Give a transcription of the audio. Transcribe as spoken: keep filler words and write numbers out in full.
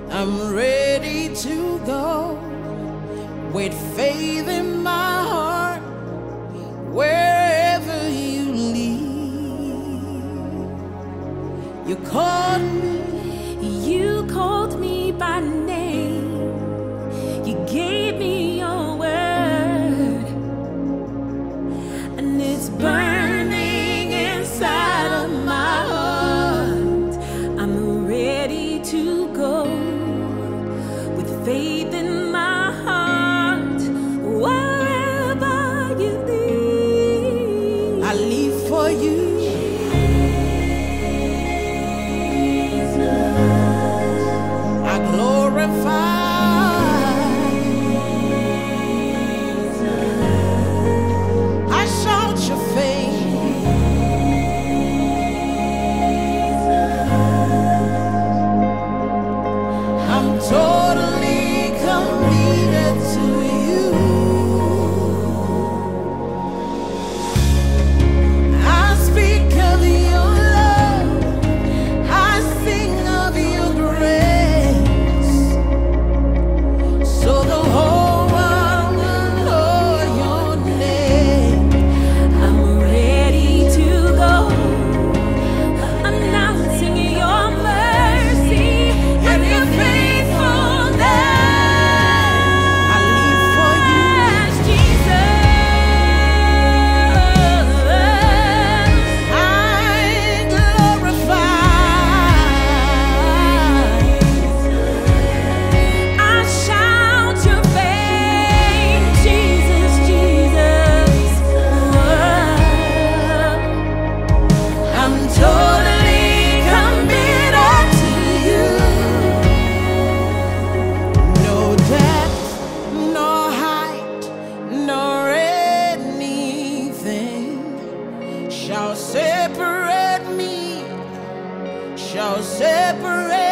I'm ready to go with faith in my heart, wherever you lead. You called me, you called me by name, you gave me your word, and it's burning inside of my heart. I'm ready to go with faith in my heart, wherever you lead. I leave for you. I glorify. I shout your fame. I'm totally committed to you. I speak of your love, I sing of your grace, so the whole world will know your name. I'm ready to go, announcing your mercy and your faithfulness. I live for you. Jesus, I glorify. I shout your fame, Jesus, Jesus. I'm totally committed to you. No depth, no height, nor anything shall separate me, shall separate